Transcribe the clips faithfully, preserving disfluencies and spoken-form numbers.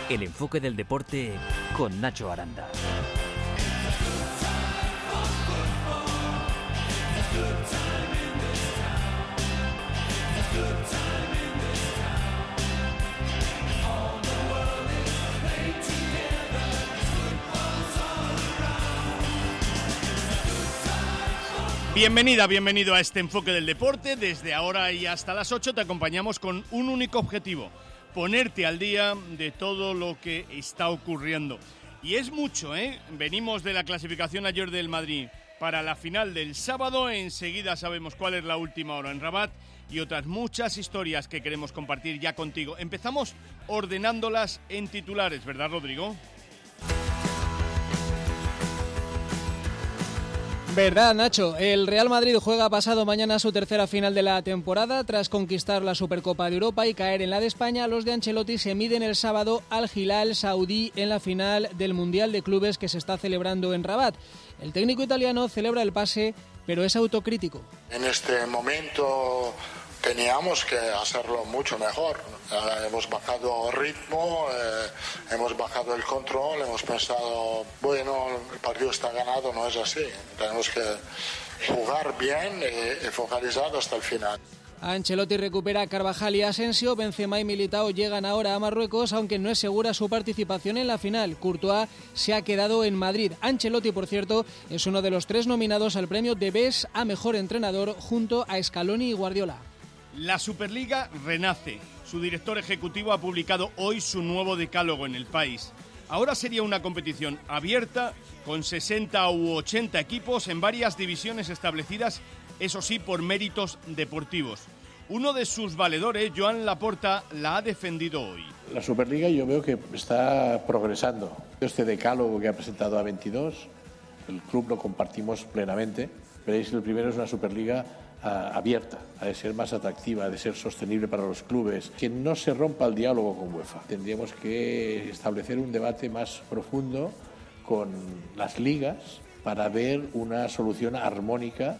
El enfoque del deporte con Nacho Aranda. Bienvenida, bienvenido a este enfoque del deporte. Desde ahora y hasta las ocho te acompañamos con un único objetivo: ponerte al día de todo lo que está ocurriendo. Y es mucho, ¿eh? Venimos de la clasificación ayer del Madrid para la final del sábado. Enseguida sabemos cuál es la última hora en Rabat y otras muchas historias que queremos compartir ya contigo. Empezamos ordenándolas en titulares, ¿verdad, Rodrigo? Verdad, Nacho. El Real Madrid juega pasado mañana su tercera final de la temporada. Tras conquistar la Supercopa de Europa y caer en la de España, los de Ancelotti se miden el sábado al Hilal saudí en la final del Mundial de Clubes que se está celebrando en Rabat. El técnico italiano celebra el pase, pero es autocrítico. En este momento teníamos que hacerlo mucho mejor. Eh, hemos bajado ritmo, eh, hemos bajado el control, hemos pensado, bueno, el partido está ganado, no es así. Tenemos que jugar bien y, y focalizar hasta el final. Ancelotti recupera a Carvajal y Asensio. Benzema y Militao llegan ahora a Marruecos, aunque no es segura su participación en la final. Courtois se ha quedado en Madrid. Ancelotti, por cierto, es uno de los tres nominados al premio de Best a Mejor Entrenador junto a Scaloni y Guardiola. La Superliga renace. Su director ejecutivo ha publicado hoy su nuevo decálogo en El País. Ahora sería una competición abierta con sesenta u ochenta equipos en varias divisiones establecidas, eso sí, por méritos deportivos. Uno de sus valedores, Joan Laporta, la ha defendido hoy. La Superliga yo veo que está progresando. Este decálogo que ha presentado A veintidós, el club lo compartimos plenamente. Veréis que el primero es una Superliga Uh, abierta, ha de ser más atractiva, ha de ser sostenible para los clubes, que no se rompa el diálogo con UEFA. Tendríamos que establecer un debate más profundo con las ligas para ver una solución armónica.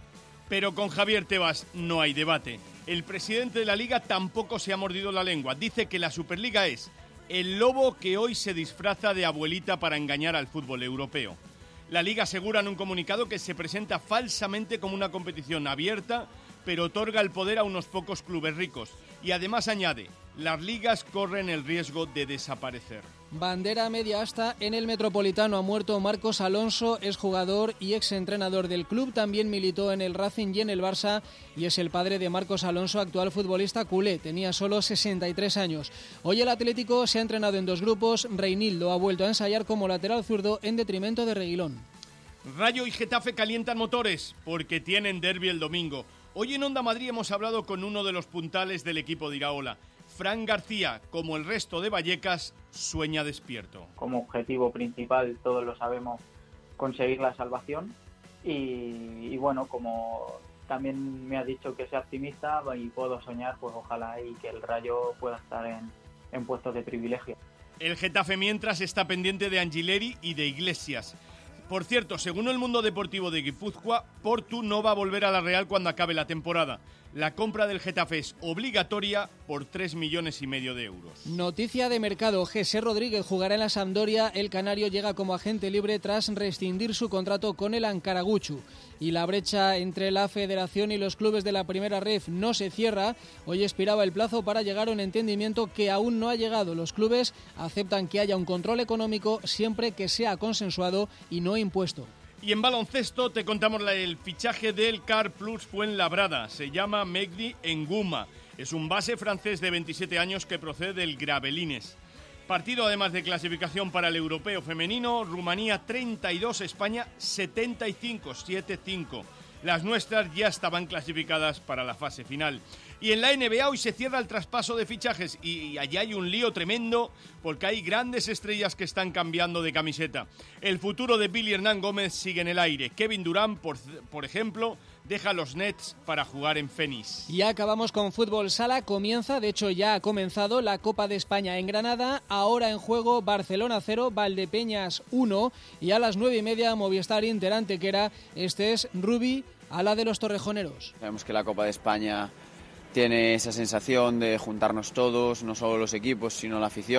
Pero con Javier Tebas no hay debate. El presidente de la Liga tampoco se ha mordido la lengua. Dice que la Superliga es el lobo que hoy se disfraza de abuelita para engañar al fútbol europeo. La Liga asegura en un comunicado que se presenta falsamente como una competición abierta, pero otorga el poder a unos pocos clubes ricos. Y además añade, las ligas corren el riesgo de desaparecer. Bandera media asta en el Metropolitano. Ha muerto Marcos Alonso, exjugador y exentrenador del club. También militó en el Racing y en el Barça y es el padre de Marcos Alonso, actual futbolista culé. Tenía solo sesenta y tres años. Hoy el Atlético se ha entrenado en dos grupos. Reinildo ha vuelto a ensayar como lateral zurdo en detrimento de Reguilón. Rayo y Getafe calientan motores porque tienen derbi el domingo. Hoy en Onda Madrid hemos hablado con uno de los puntales del equipo de Iraola. Fran García, como el resto de Vallecas, sueña despierto. Como objetivo principal, todos lo sabemos, conseguir la salvación. Y, y bueno, como también me ha dicho que sea optimista y puedo soñar, pues ojalá y que el Rayo pueda estar en, en puestos de privilegio. El Getafe mientras está pendiente de Angileri y de Iglesias. Por cierto, según el Mundo Deportivo de Guipúzcoa, Portu no va a volver a la Real cuando acabe la temporada. La compra del Getafe es obligatoria por tres millones y medio de euros. Noticia de mercado. José Rodríguez jugará en la Sampdoria. El canario llega como agente libre tras rescindir su contrato con el Ankaraguchu. Y la brecha entre la federación y los clubes de la primera ref no se cierra. Hoy expiraba el plazo para llegar a un entendimiento que aún no ha llegado. Los clubes aceptan que haya un control económico siempre que sea consensuado y no impuesto. Y en baloncesto te contamos el fichaje del Car Plus Fuenlabrada. Se llama Mehdi Nguma. Es un base francés de veintisiete años que procede del Gravelines. Partido además de clasificación para el europeo femenino. Rumanía treinta y dos, España setenta y cinco, siete cinco. Las nuestras ya estaban clasificadas para la fase final. Y en la N B A hoy se cierra el traspaso de fichajes y allí hay un lío tremendo porque hay grandes estrellas que están cambiando de camiseta. El futuro de Billy Hernán Gómez sigue en el aire. Kevin Durant, por, por ejemplo, deja los Nets para jugar en Phoenix. Y acabamos con fútbol sala. Comienza, de hecho ya ha comenzado la Copa de España en Granada. Ahora en juego Barcelona cero, Valdepeñas uno y a las nueve y media Movistar Inter Antequera. Este es Rubi a la de los torrejoneros. Sabemos que la Copa de España tiene esa sensación de juntarnos todos, no solo los equipos, sino la afición,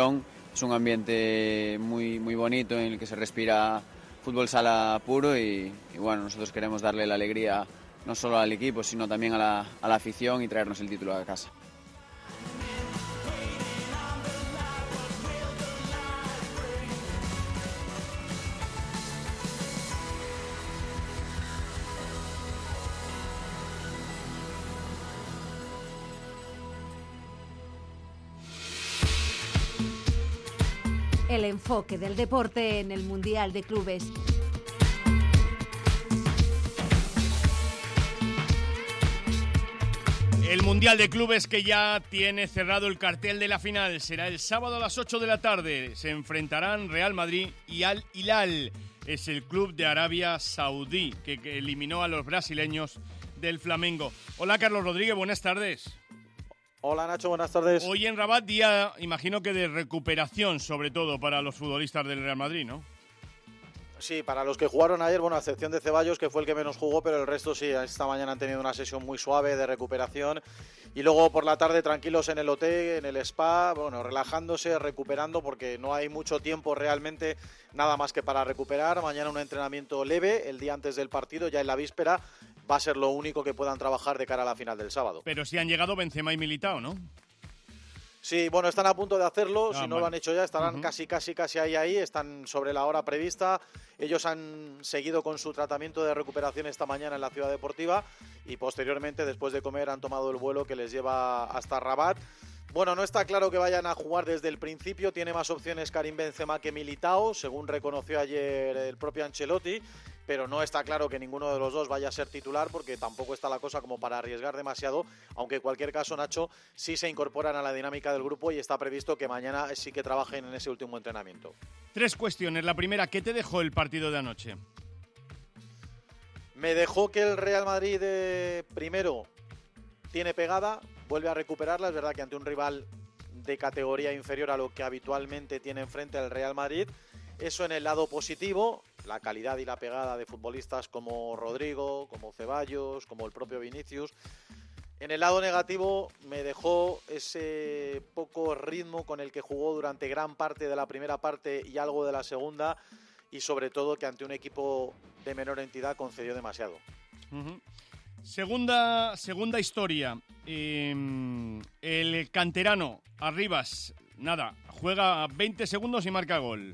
es un ambiente muy, muy bonito en el que se respira fútbol sala puro y, y bueno, nosotros queremos darle la alegría no solo al equipo, sino también a la, a la afición y traernos el título a casa. El enfoque del deporte en el Mundial de Clubes. El Mundial de Clubes que ya tiene cerrado el cartel de la final. Será el sábado a las ocho de la tarde. Se enfrentarán Real Madrid y Al Hilal. Es el club de Arabia Saudí que, que eliminó a los brasileños del Flamengo. Hola Carlos Rodríguez, buenas tardes. Hola Nacho, buenas tardes. Hoy en Rabat, día, imagino que de recuperación, sobre todo para los futbolistas del Real Madrid, ¿no? Sí, para los que jugaron ayer, bueno, a excepción de Ceballos, que fue el que menos jugó, pero el resto sí, esta mañana han tenido una sesión muy suave de recuperación. Y luego por la tarde tranquilos en el hotel, en el spa, bueno, relajándose, recuperando, porque no hay mucho tiempo realmente, nada más que para recuperar. Mañana un entrenamiento leve, el día antes del partido, ya en la víspera, va a ser lo único que puedan trabajar de cara a la final del sábado. Pero sí han llegado Benzema y Militao, ¿no? Sí, bueno, están a punto de hacerlo, ah, si no vale. lo han hecho ya, estarán uh-huh. casi, casi, casi ahí, ahí, están sobre la hora prevista. Ellos han seguido con su tratamiento de recuperación esta mañana en la Ciudad Deportiva y posteriormente, después de comer, han tomado el vuelo que les lleva hasta Rabat. Bueno, no está claro que vayan a jugar desde el principio, tiene más opciones Karim Benzema que Militao, según reconoció ayer el propio Ancelotti, pero no está claro que ninguno de los dos vaya a ser titular porque tampoco está la cosa como para arriesgar demasiado, aunque en cualquier caso, Nacho, sí se incorporan a la dinámica del grupo y está previsto que mañana sí que trabajen en ese último entrenamiento. Tres cuestiones. La primera, ¿qué te dejó el partido de anoche? Me dejó que el Real Madrid, eh, primero, tiene pegada, vuelve a recuperarla. Es verdad que ante un rival de categoría inferior a lo que habitualmente tiene enfrente el Real Madrid. Eso en el lado positivo, la calidad y la pegada de futbolistas como Rodrigo, como Ceballos, como el propio Vinicius. En el lado negativo me dejó ese poco ritmo con el que jugó durante gran parte de la primera parte y algo de la segunda, y sobre todo que ante un equipo de menor entidad concedió demasiado. Uh-huh. Segunda, segunda historia. Eh, el canterano Arribas, nada, juega veinte segundos y marca gol.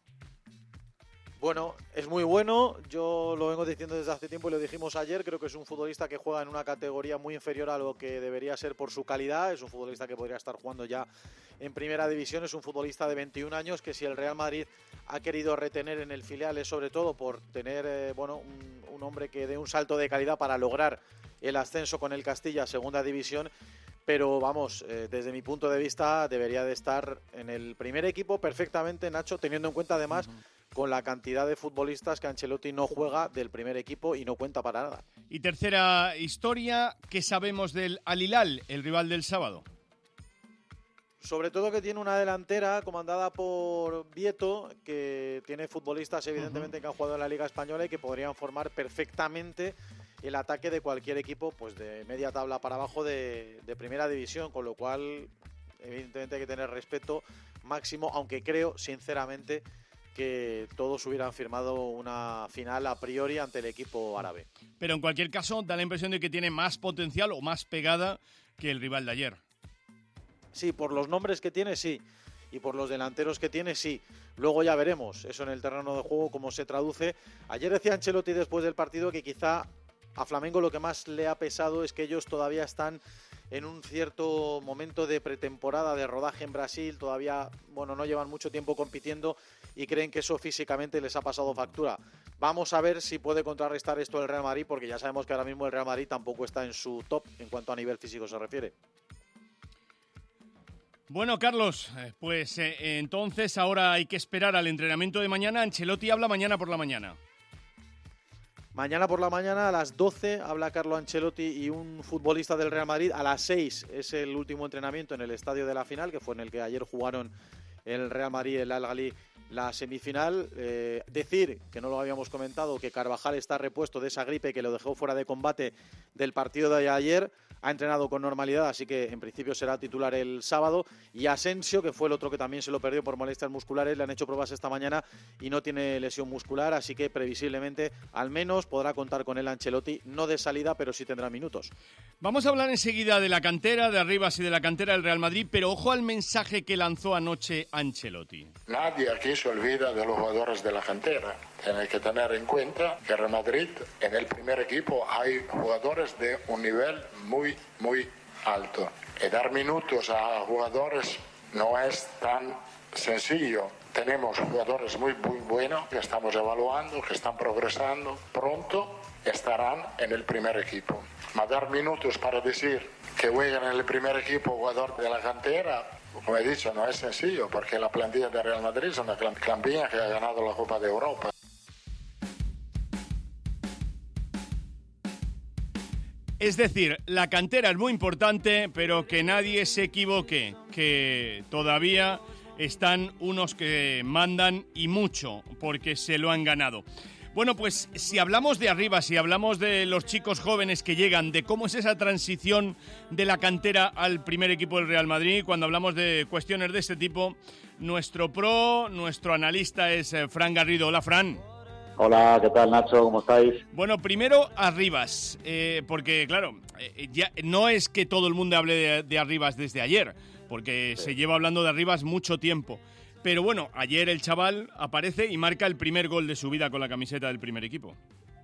Bueno, es muy bueno, yo lo vengo diciendo desde hace tiempo y lo dijimos ayer, creo que es un futbolista que juega en una categoría muy inferior a lo que debería ser por su calidad, es un futbolista que podría estar jugando ya en primera división, es un futbolista de veintiún años que si el Real Madrid ha querido retener en el filial es sobre todo por tener eh, bueno, un, un hombre que dé un salto de calidad para lograr el ascenso con el Castilla a segunda división. Pero vamos, eh, desde mi punto de vista debería de estar en el primer equipo perfectamente, Nacho, teniendo en cuenta además uh-huh. con la cantidad de futbolistas que Ancelotti no juega del primer equipo y no cuenta para nada. Y tercera historia, ¿qué sabemos del Al Hilal, el rival del sábado? Sobre todo que tiene una delantera comandada por Vieto, que tiene futbolistas evidentemente uh-huh. que han jugado en la Liga Española y que podrían formar perfectamente el ataque de cualquier equipo pues de media tabla para abajo de, de primera división, con lo cual evidentemente hay que tener respeto máximo, aunque creo sinceramente que todos hubieran firmado una final a priori ante el equipo árabe. Pero en cualquier caso da la impresión de que tiene más potencial o más pegada que el rival de ayer. Sí, por los nombres que tiene, sí. Y por los delanteros que tiene, sí. Luego ya veremos eso en el terreno de juego, cómo se traduce. Ayer decía Ancelotti después del partido que quizá a Flamengo lo que más le ha pesado es que ellos todavía están en un cierto momento de pretemporada, de rodaje en Brasil, todavía bueno, no llevan mucho tiempo compitiendo y creen que eso físicamente les ha pasado factura. Vamos a ver si puede contrarrestar esto el Real Madrid, porque ya sabemos que ahora mismo el Real Madrid tampoco está en su top en cuanto a nivel físico se refiere. Bueno, Carlos, pues eh, entonces ahora hay que esperar al entrenamiento de mañana. Ancelotti habla mañana por la mañana. Mañana por la mañana a las doce habla Carlo Ancelotti y un futbolista del Real Madrid. A las seis es el último entrenamiento en el estadio de la final, que fue en el que ayer jugaron el Real Madrid y el Al-Ahly la semifinal. Eh, decir, que no lo habíamos comentado, que Carvajal está repuesto de esa gripe que lo dejó fuera de combate del partido de ayer. ha entrenado con normalidad, así que en principio será titular el sábado. Y Asensio, que fue el otro que también se lo perdió por molestias musculares, le han hecho pruebas esta mañana y no tiene lesión muscular, así que previsiblemente al menos podrá contar con él Ancelotti, no de salida, pero sí tendrá minutos. Vamos a hablar enseguida de la cantera, de Arribas y de la cantera del Real Madrid, pero ojo al mensaje que lanzó anoche Ancelotti. Nadie aquí se olvida de los jugadores de la cantera. Tiene que tener en cuenta que en Real Madrid, en el primer equipo, hay jugadores de un nivel muy, muy alto. Y dar minutos a jugadores no es tan sencillo. Tenemos jugadores muy, muy buenos que estamos evaluando, que están progresando. Pronto estarán en el primer equipo. Ma dar minutos para decir que juegan en el primer equipo jugador de la cantera, como he dicho, no es sencillo, porque la plantilla de Real Madrid es una plantilla que ha ganado la Copa de Europa. Es decir, la cantera es muy importante, pero que nadie se equivoque, que todavía están unos que mandan y mucho, porque se lo han ganado. Bueno, pues si hablamos de arriba, si hablamos de los chicos jóvenes que llegan, de cómo es esa transición de la cantera al primer equipo del Real Madrid, cuando hablamos de cuestiones de este tipo, nuestro pro, nuestro analista es Fran Garrido. Hola, Fran. Hola, ¿qué tal, Nacho? ¿Cómo estáis? Bueno, primero Arribas, eh, porque claro, eh, ya no es que todo el mundo hable de, de Arribas desde ayer, porque sí. Se lleva hablando de Arribas mucho tiempo. Pero bueno, ayer el chaval aparece y marca el primer gol de su vida con la camiseta del primer equipo.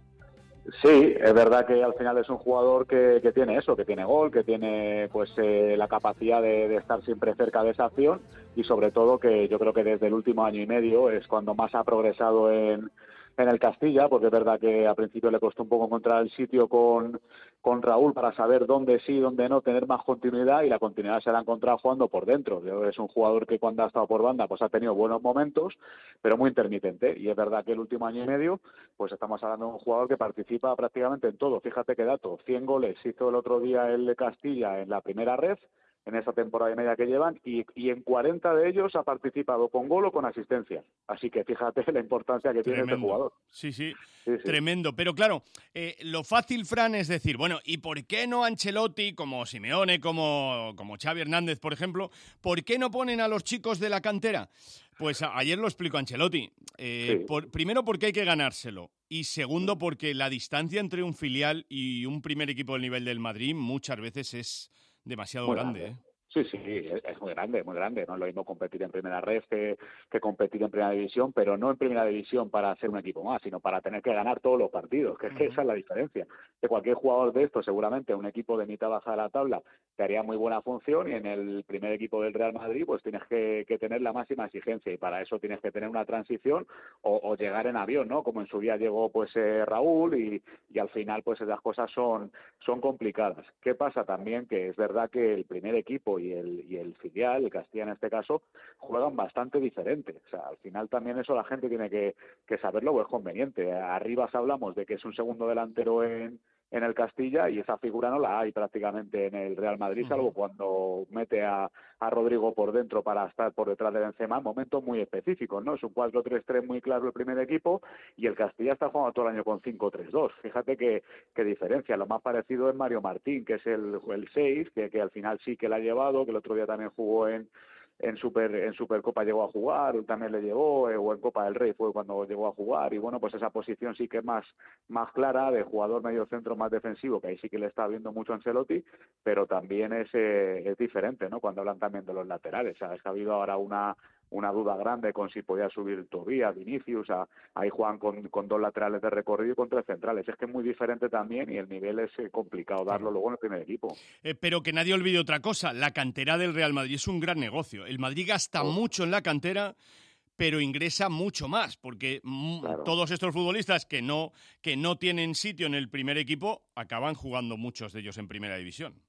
Sí, es verdad que al final es un jugador que, que tiene eso, que tiene gol, que tiene pues eh, la capacidad de, de estar siempre cerca de esa acción y sobre todo que yo creo que desde el último año y medio es cuando más ha progresado en, en el Castilla, porque es verdad que al principio le costó un poco encontrar el sitio con, con Raúl para saber dónde sí, dónde no, tener más continuidad, y la continuidad se la ha encontrado jugando por dentro. Es un jugador que cuando ha estado por banda pues ha tenido buenos momentos, pero muy intermitente, y es verdad que el último año y medio pues estamos hablando de un jugador que participa prácticamente en todo. Fíjate qué dato, cien goles hizo el otro día el de Castilla en la primera red, en esa temporada y media que llevan, y, y en cuarenta de ellos ha participado con gol o con asistencia. Así que fíjate la importancia que Tremendo. Tiene este jugador. Sí, sí, sí, sí. Tremendo. Pero claro, eh, lo fácil, Fran, es decir, bueno, ¿y por qué no Ancelotti, como Simeone, como, como Xavi Hernández, por ejemplo, por qué no ponen a los chicos de la cantera? Pues a, ayer lo explicó Ancelotti. Eh, Sí. por, primero, porque hay que ganárselo. Y segundo, porque la distancia entre un filial y un primer equipo del nivel del Madrid muchas veces es demasiado Muy grande, grande. ¿eh? Sí, sí, es, es muy grande, muy grande. No es lo mismo competir en primera red que, que competir en primera división, pero no en primera división para ser un equipo más, sino para tener que ganar todos los partidos, que es que esa es la diferencia. Que cualquier jugador de estos, seguramente un equipo de mitad baja de la tabla, te haría muy buena función, y en el primer equipo del Real Madrid pues tienes que, que tener la máxima exigencia, y para eso tienes que tener una transición o, o llegar en avión, ¿no? Como en su día llegó pues eh, Raúl, y, y al final pues esas cosas son, son complicadas. ¿Qué pasa también? Que es verdad que el primer equipo y el, y el filial, el Castilla en este caso, juegan bastante diferente. O sea, al final también eso la gente tiene que, que saberlo, o es conveniente. Arriba hablamos de que es un segundo delantero en, en el Castilla, y esa figura no la hay prácticamente en el Real Madrid, salvo cuando mete a, a Rodrigo por dentro para estar por detrás de Benzema en momentos muy específicos, ¿no? Es un cuatro tres tres muy claro el primer equipo, y el Castilla está jugando todo el año con cinco tres dos. Fíjate qué, qué diferencia. Lo más parecido es Mario Martín, que es el, el seis, que, que al final sí que la ha llevado, que el otro día también jugó en en Super en Supercopa llegó a jugar, también le llevó, eh, o en Copa del Rey fue cuando llegó a jugar, y bueno, pues esa posición sí que es más, más clara, de jugador medio centro más defensivo, que ahí sí que le está viendo mucho Ancelotti, pero también es, eh, es diferente, ¿no? Cuando hablan también de los laterales, ¿sabes? Que ha habido ahora una una duda grande con si podía subir Tobías, Vinicius, a, ahí juegan con, con dos laterales de recorrido y con tres centrales. Es que es muy diferente también, y el nivel es eh, complicado darlo luego en el primer equipo. Eh, pero que nadie olvide otra cosa, la cantera del Real Madrid es un gran negocio. El Madrid gasta oh. mucho en la cantera, pero ingresa mucho más, porque m- claro. todos estos futbolistas que no, que no tienen sitio en el primer equipo acaban jugando muchos de ellos en primera división.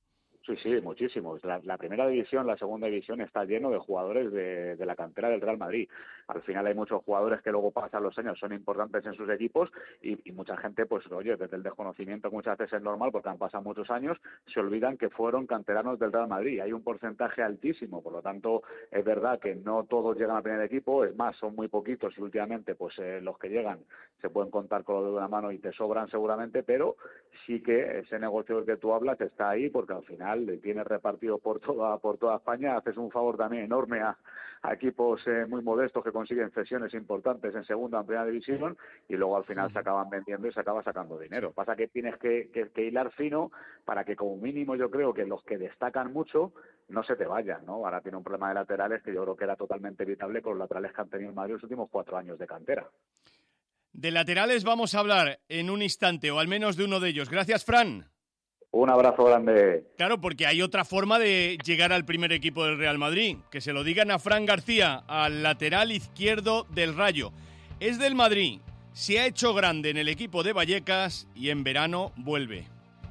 Sí, sí, muchísimos. La, la primera división, la segunda división está lleno de jugadores de, de la cantera del Real Madrid. Al final hay muchos jugadores que luego pasan los años, son importantes en sus equipos y, y mucha gente, pues oye, desde el desconocimiento muchas veces es normal porque han pasado muchos años, se olvidan que fueron canteranos del Real Madrid. Hay un porcentaje altísimo, por lo tanto es verdad que no todos llegan al primer equipo, es más, son muy poquitos y últimamente pues eh, los que llegan se pueden contar con los dedos de una mano y te sobran seguramente, pero sí que ese negocio del que tú hablas está ahí porque al final le tienes repartido por toda por toda España, haces un favor también enorme a, a equipos eh, muy modestos que consiguen cesiones importantes en segunda o en primera división y luego al final se acaban vendiendo y se acaba sacando dinero. Pasa que tienes que, que, que hilar fino para que como mínimo yo creo que los que destacan mucho no se te vayan, ¿no? Ahora tiene un problema de laterales que yo creo que era totalmente evitable con los laterales que han tenido en Madrid los últimos cuatro años de cantera. De laterales vamos a hablar en un instante, o al menos de uno de ellos. Gracias, Fran. Un abrazo grande. Claro, porque hay otra forma de llegar al primer equipo del Real Madrid. Que se lo digan a Fran García, al lateral izquierdo del Rayo. Es del Madrid, se ha hecho grande en el equipo de Vallecas y en verano vuelve.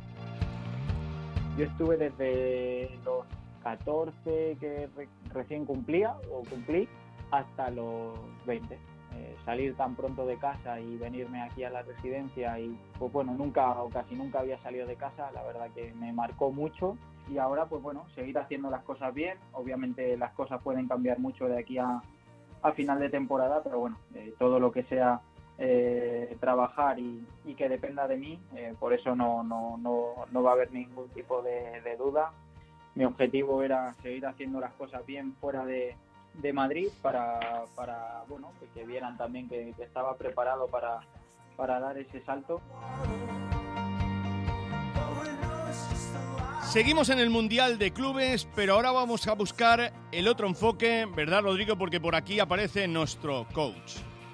Yo estuve desde los catorce que re- recién cumplía o cumplí hasta los veinte. Eh, salir tan pronto de casa y venirme aquí a la residencia y pues bueno, nunca o casi nunca había salido de casa, la verdad que me marcó mucho y ahora pues bueno, seguir haciendo las cosas bien. Obviamente las cosas pueden cambiar mucho de aquí a, a final de temporada, pero bueno, eh, todo lo que sea eh, trabajar y, y que dependa de mí, eh, por eso no, no, no, no va a haber ningún tipo de, de duda. Mi objetivo era seguir haciendo las cosas bien fuera de de Madrid para, para bueno, que, que vieran también que, que estaba preparado para, para dar ese salto. Seguimos en el Mundial de Clubes, pero ahora vamos a buscar el otro enfoque, ¿verdad, Rodrigo? Porque por aquí aparece nuestro coach.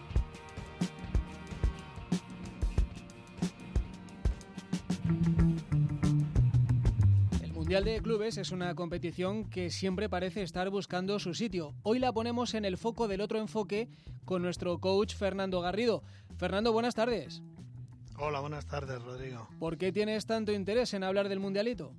El Mundial de Clubes es una competición que siempre parece estar buscando su sitio. Hoy la ponemos en el foco del otro enfoque con nuestro coach Fernando Garrido. Fernando, buenas tardes. Hola, buenas tardes, Rodrigo. ¿Por qué tienes tanto interés en hablar del Mundialito?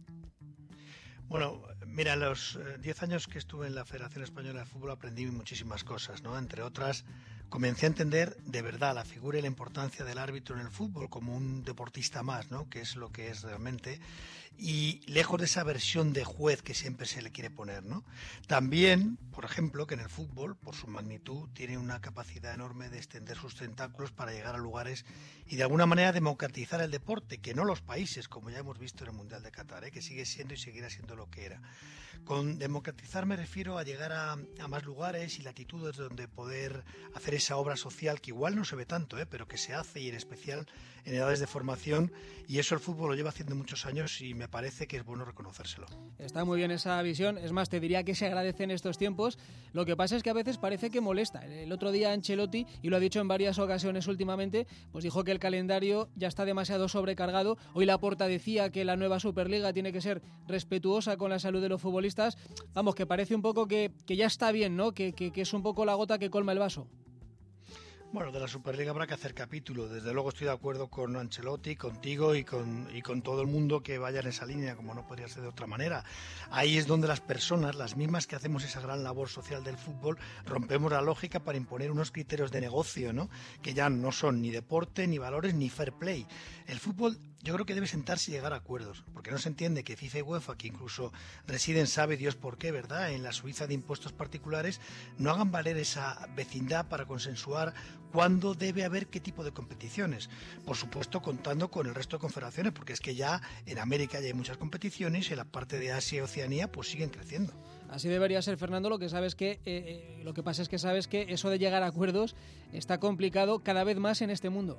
Bueno, mira, los diez eh, años que estuve en la Federación Española de Fútbol aprendí muchísimas cosas, ¿no? Entre otras, comencé a entender de verdad la figura y la importancia del árbitro en el fútbol como un deportista más, ¿no? Que es lo que es realmente, y lejos de esa versión de juez que siempre se le quiere poner, ¿no? También, por ejemplo, que en el fútbol, por su magnitud, tiene una capacidad enorme de extender sus tentáculos para llegar a lugares y de alguna manera democratizar el deporte, que no los países, como ya hemos visto en el Mundial de Qatar, ¿eh? Que sigue siendo y seguirá siendo lo que era. Con democratizar me refiero a llegar a, a más lugares y latitudes donde poder hacer esa obra social que igual no se ve tanto, ¿eh? Pero que se hace, y en especial en edades de formación, y eso el fútbol lo lleva haciendo muchos años y me parece que es bueno reconocérselo. Está muy bien esa visión, es más, te diría que se agradece en estos tiempos. Lo que pasa es que a veces parece que molesta. El otro día Ancelotti, y lo ha dicho en varias ocasiones últimamente, pues dijo que el calendario ya está demasiado sobrecargado. Hoy Laporta decía que la nueva Superliga tiene que ser respetuosa con la salud de los futbolistas. Vamos, que parece un poco que, que ya está bien, ¿no? Que, que, que es un poco la gota que colma el vaso. Bueno, de la Superliga habrá que hacer capítulo. Desde luego estoy de acuerdo con Ancelotti, contigo y con, y con todo el mundo que vaya en esa línea, como no podría ser de otra manera. Ahí es donde las personas, las mismas que hacemos esa gran labor social del fútbol, rompemos la lógica para imponer unos criterios de negocio, ¿no? Que ya no son ni deporte, ni valores, ni fair play. El fútbol, yo creo que debe sentarse y llegar a acuerdos, porque no se entiende que FIFA y UEFA, que incluso residen sabe Dios por qué, ¿verdad?, en la Suiza de impuestos particulares, no hagan valer esa vecindad para consensuar cuándo debe haber qué tipo de competiciones. Por supuesto, contando con el resto de confederaciones, porque es que ya en América ya hay muchas competiciones y en la parte de Asia y Oceanía pues siguen creciendo. Así debería ser, Fernando. Lo que sabes que eh, eh, lo que pasa es que sabes que eso de llegar a acuerdos está complicado cada vez más en este mundo.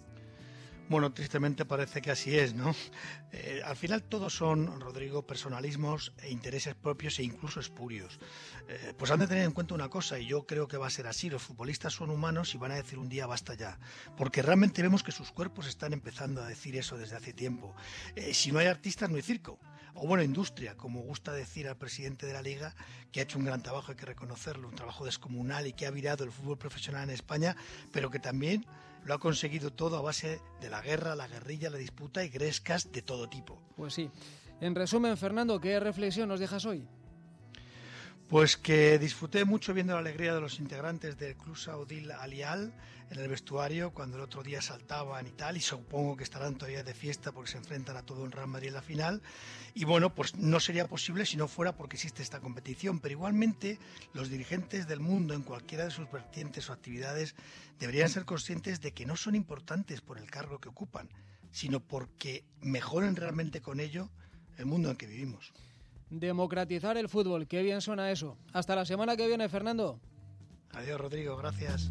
Bueno, tristemente parece que así es, ¿no? Eh, al final todos son, Rodrigo, personalismos e intereses propios e incluso espurios. Eh, pues han de tener en cuenta una cosa, y yo creo que va a ser así: los futbolistas son humanos y van a decir un día basta ya, porque realmente vemos que sus cuerpos están empezando a decir eso desde hace tiempo. Eh, si no hay artistas, no hay circo. O bueno, industria, como gusta decir al presidente de la Liga, que ha hecho un gran trabajo, hay que reconocerlo, un trabajo descomunal, y que ha virado el fútbol profesional en España, pero que también lo ha conseguido todo a base de la guerra, la guerrilla, la disputa y grescas de todo tipo. Pues sí. En resumen, Fernando, ¿qué reflexión nos dejas hoy? Pues que disfruté mucho viendo la alegría de los integrantes del Club Saudí Al-Hilal en el vestuario cuando el otro día saltaban y tal, y supongo que estarán todavía de fiesta porque se enfrentan a todo el Real Madrid en la final. Y bueno, pues no sería posible si no fuera porque existe esta competición, pero igualmente los dirigentes del mundo en cualquiera de sus vertientes o actividades deberían ser conscientes de que no son importantes por el cargo que ocupan, sino porque mejoren realmente con ello el mundo en que vivimos. Democratizar el fútbol, qué bien suena eso. Hasta la semana que viene, Fernando. Adiós, Rodrigo, gracias.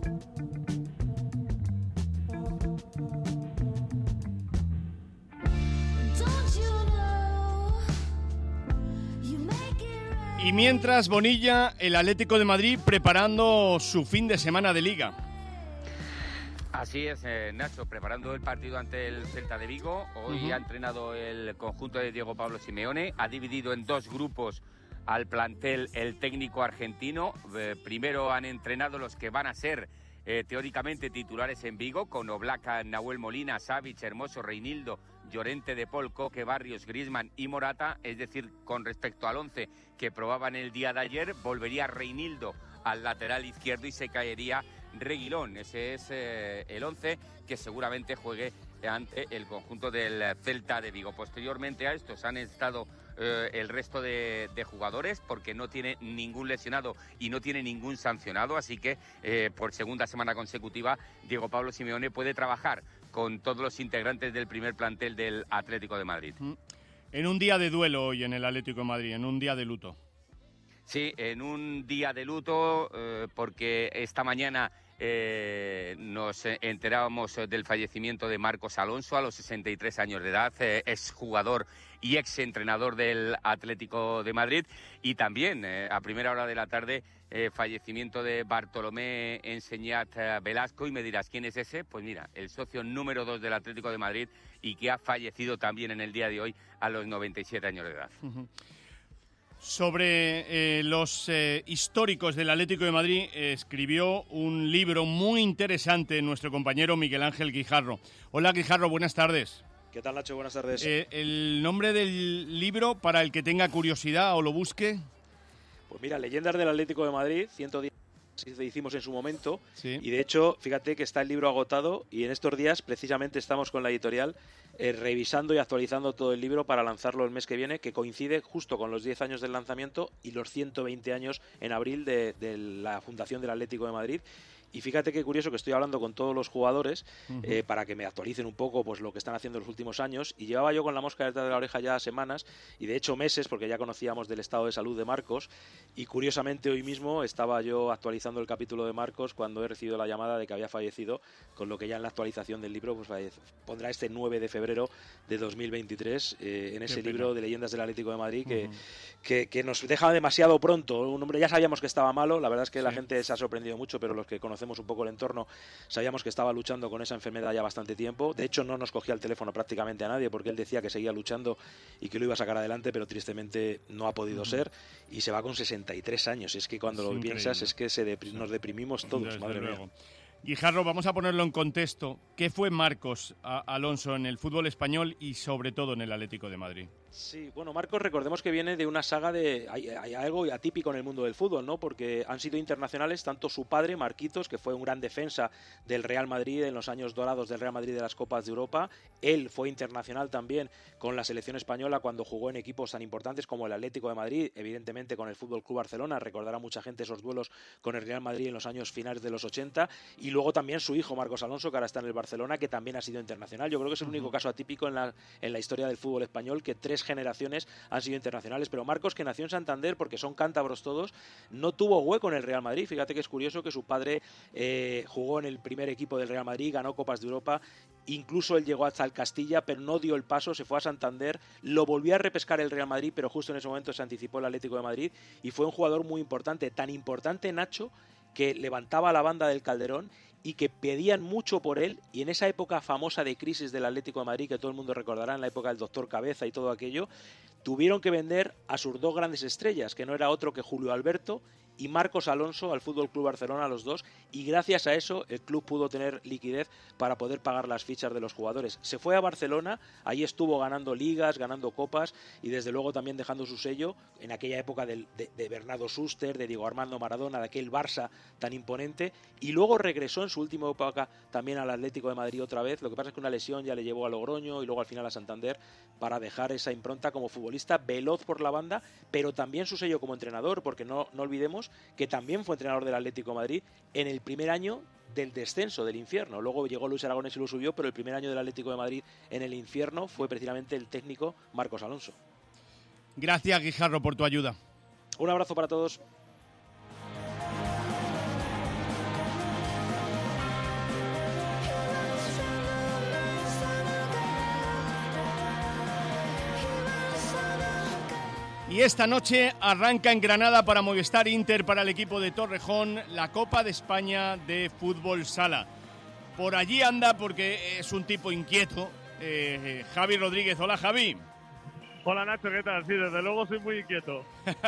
Y mientras, Bonilla, el Atlético de Madrid preparando su fin de semana de Liga. Así es, eh, Nacho, preparando el partido ante el Celta de Vigo. Hoy uh-huh. ha entrenado el conjunto de Diego Pablo Simeone, ha dividido en dos grupos al plantel el técnico argentino. Eh, primero han entrenado los que van a ser eh, teóricamente titulares en Vigo, con Oblak, Nahuel Molina, Savic, Hermoso, Reinildo, Llorente, De Paul, Coque, Barrios, Griezmann y Morata. Es decir, con respecto al once que probaban el día de ayer, volvería Reinildo al lateral izquierdo y se caería Reguilón. Ese es eh, el once que seguramente juegue ante el conjunto del Celta de Vigo. Posteriormente a estos han estado eh, el resto de, de jugadores, porque no tiene ningún lesionado y no tiene ningún sancionado, así que eh, por segunda semana consecutiva Diego Pablo Simeone puede trabajar con todos los integrantes del primer plantel del Atlético de Madrid. En un día de duelo hoy en el Atlético de Madrid, en un día de luto. Sí, en un día de luto, eh, porque esta mañana eh, nos enterábamos del fallecimiento de Marcos Alonso a los sesenta y tres años de edad, eh, exjugador y exentrenador del Atlético de Madrid, y también eh, a primera hora de la tarde eh, fallecimiento de Bartolomé Enseñat Velasco. Y me dirás, ¿quién es ese? Pues mira, el socio número dos del Atlético de Madrid y que ha fallecido también en el día de hoy a los noventa y siete años de edad. Uh-huh. Sobre eh, los eh, históricos del Atlético de Madrid eh, escribió un libro muy interesante nuestro compañero Miguel Ángel Guijarro. Hola Guijarro, buenas tardes. ¿Qué tal, Nacho? Buenas tardes. Eh, el nombre del libro, para el que tenga curiosidad o lo busque. Pues mira, Leyendas del Atlético de Madrid, ciento diez hicimos en su momento, sí. Y de hecho, fíjate que está el libro agotado y en estos días precisamente estamos con la editorial eh, revisando y actualizando todo el libro para lanzarlo el mes que viene, que coincide justo con los diez años del lanzamiento y los ciento veinte años en abril de, de la fundación del Atlético de Madrid. Y fíjate qué curioso que estoy hablando con todos los jugadores uh-huh. eh, para que me actualicen un poco pues lo que están haciendo en los últimos años. Y llevaba yo con la mosca detrás de la oreja ya semanas y de hecho meses, porque ya conocíamos del estado de salud de Marcos. Y curiosamente hoy mismo estaba yo actualizando el capítulo de Marcos cuando he recibido la llamada de que había fallecido, con lo que ya en la actualización del libro pues pondrá este nueve de febrero de dos mil veintitrés eh, en ese libro de Leyendas del Atlético de Madrid que, uh-huh. que, que nos deja demasiado pronto. Un hombre, ya sabíamos que estaba malo, la verdad es que sí. La gente se ha sorprendido mucho, pero los que conocemos un poco el entorno sabíamos que estaba luchando con esa enfermedad ya bastante tiempo. De hecho no nos cogía el teléfono prácticamente a nadie porque él decía que seguía luchando y que lo iba a sacar adelante, pero tristemente no ha podido uh-huh. ser y se va con sesenta y tres años. Es que cuando es lo increíble. Piensas es que se depri- nos deprimimos todos. Desde madre luego. Mía. Guijarro, vamos a ponerlo en contexto. ¿Qué fue Marcos Alonso en el fútbol español y sobre todo en el Atlético de Madrid? Sí, bueno, Marcos, recordemos que viene de una saga de... Hay, hay algo atípico en el mundo del fútbol, ¿no? Porque han sido internacionales tanto su padre, Marquitos, que fue un gran defensa del Real Madrid en los años dorados del Real Madrid de las Copas de Europa. Él fue internacional también con la selección española cuando jugó en equipos tan importantes como el Atlético de Madrid, evidentemente con el Fútbol Club Barcelona. Recordará mucha gente esos duelos con el Real Madrid en los años finales de los ochenta. Y luego también su hijo, Marcos Alonso, que ahora está en el Barcelona, que también ha sido internacional. Yo creo que es el único caso atípico en la, en la historia del fútbol español que tres generaciones han sido internacionales, pero Marcos, que nació en Santander porque son cántabros todos, no tuvo hueco en el Real Madrid. Fíjate que es curioso que su padre eh, jugó en el primer equipo del Real Madrid, ganó Copas de Europa, incluso él llegó hasta el Castilla, pero no dio el paso, se fue a Santander, lo volvió a repescar el Real Madrid, pero justo en ese momento se anticipó el Atlético de Madrid y fue un jugador muy importante, tan importante, Nacho, que levantaba la banda del Calderón y que pedían mucho por él, y en esa época famosa de crisis del Atlético de Madrid, que todo el mundo recordará, en la época del doctor Cabeza y todo aquello, tuvieron que vender a sus dos grandes estrellas, que no era otro que Julio Alberto y Marcos Alonso al F C Barcelona, los dos, y gracias a eso el club pudo tener liquidez para poder pagar las fichas de los jugadores. Se fue a Barcelona, ahí estuvo ganando ligas, ganando copas y desde luego también dejando su sello en aquella época del, de, de Bernardo Schuster, de Diego Armando Maradona, de aquel Barça tan imponente, y luego regresó en su última época también al Atlético de Madrid otra vez. Lo que pasa es que una lesión ya le llevó a Logroño y luego al final a Santander para dejar esa impronta como futbolista veloz por la banda, pero también su sello como entrenador, porque no, no olvidemos que también fue entrenador del Atlético de Madrid en el primer año del descenso, del infierno. Luego llegó Luis Aragonés y lo subió, pero el primer año del Atlético de Madrid en el infierno fue precisamente el técnico Marcos Alonso. Gracias, Guijarro, por tu ayuda. Un abrazo para todos. Y esta noche arranca en Granada para Movistar Inter, para el equipo de Torrejón, la Copa de España de Fútbol Sala. Por allí anda, porque es un tipo inquieto, eh, Javi Rodríguez. Hola, Javi. Hola, Nacho, ¿qué tal? Sí, desde luego soy muy inquieto.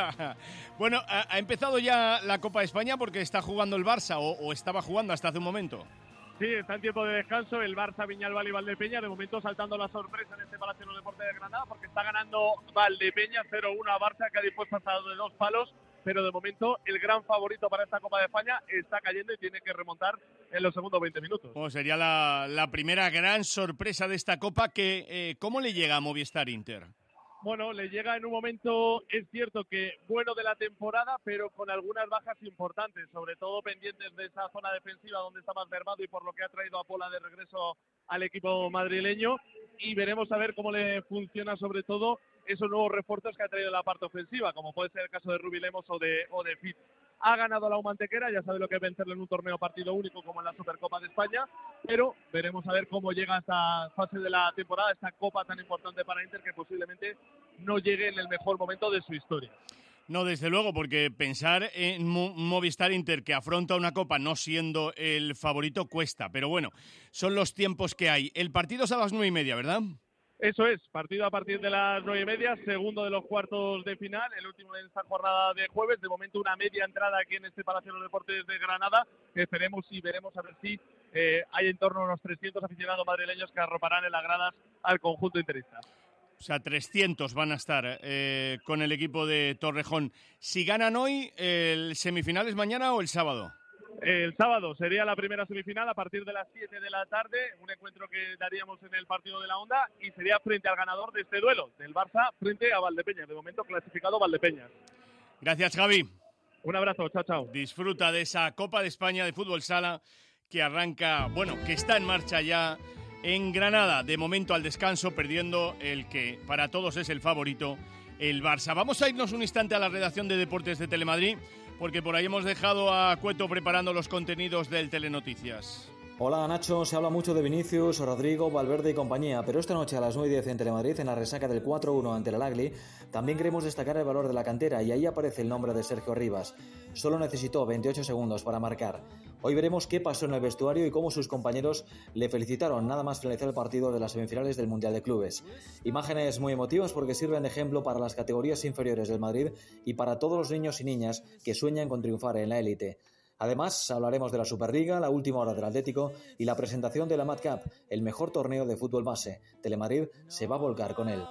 Bueno, ¿ha, ¿ha empezado ya la Copa de España porque está jugando el Barça o, o estaba jugando hasta hace un momento? Sí, está en tiempo de descanso el Barça, Viñalbal y Valdepeñas. De momento saltando la sorpresa en este Palacio de los Deportes de Granada, porque está ganando Valdepeñas cero uno a Barça, que ha dispuesto hasta de dos palos. Pero de momento el gran favorito para esta Copa de España está cayendo y tiene que remontar en los segundos veinte minutos. Bueno, sería la, la primera gran sorpresa de esta Copa. Que, eh, ¿Cómo le llega a Movistar Inter? Bueno, le llega en un momento, es cierto que bueno de la temporada, pero con algunas bajas importantes, sobre todo pendientes de esa zona defensiva donde está más mermado y por lo que ha traído a Pola de regreso al equipo madrileño. Y veremos a ver cómo le funciona sobre todo esos nuevos refuerzos que ha traído la parte ofensiva, como puede ser el caso de Rubi Lemos o de, o de Fit. Ha ganado la Humantequera, ya sabe lo que es vencerle en un torneo partido único como en la Supercopa de España, pero veremos a ver cómo llega esta fase de la temporada, esta Copa tan importante para Inter, que posiblemente no llegue en el mejor momento de su historia. No, desde luego, porque pensar en Mo- Movistar Inter, que afronta una Copa no siendo el favorito, cuesta. Pero bueno, son los tiempos que hay. El partido es a las nueve y media, ¿verdad? Eso es, partido a partir de las nueve y media, segundo de los cuartos de final, el último de esta jornada de jueves. De momento una media entrada aquí en este Palacio de los Deportes de Granada. Esperemos y veremos a ver si eh, hay en torno a unos trescientos aficionados madrileños que arroparán en las gradas al conjunto interista. O sea, trescientos van a estar eh, con el equipo de Torrejón. Si ganan hoy, ¿el semifinal es mañana o el sábado? El sábado sería la primera semifinal a partir de las siete de la tarde, un encuentro que daríamos en el partido de la Onda y sería frente al ganador de este duelo, del Barça frente a Valdepeñas, de momento clasificado Valdepeñas. Gracias, Javi. Un abrazo, chao, chao. Disfruta de esa Copa de España de Fútbol Sala que arranca, bueno, que está en marcha ya en Granada. De momento al descanso, perdiendo el que para todos es el favorito, el Barça. Vamos a irnos un instante a la redacción de Deportes de Telemadrid, porque por ahí hemos dejado a Cueto preparando los contenidos del Telenoticias. Hola Nacho, se habla mucho de Vinicius, Rodrigo, Valverde y compañía, pero esta noche a las nueve y diez en Telemadrid, en la resaca del cuatro uno ante el Al-Ahly, también queremos destacar el valor de la cantera y ahí aparece el nombre de Sergio Rivas. Solo necesitó veintiocho segundos para marcar. Hoy veremos qué pasó en el vestuario y cómo sus compañeros le felicitaron nada más finalizar el partido de las semifinales del Mundial de Clubes. Imágenes muy emotivas porque sirven de ejemplo para las categorías inferiores del Madrid y para todos los niños y niñas que sueñan con triunfar en la élite. Además, hablaremos de la Superliga, la última hora del Atlético y la presentación de la Mad Cup, el mejor torneo de fútbol base. Telemadrid se va a volcar con él.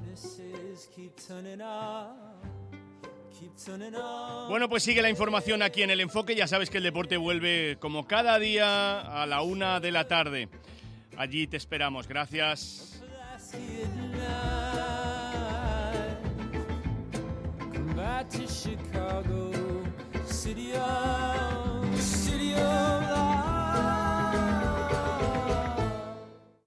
Bueno, pues sigue la información aquí en El Enfoque. Ya sabes que el deporte vuelve como cada día a la una de la tarde. Allí te esperamos. Gracias. City of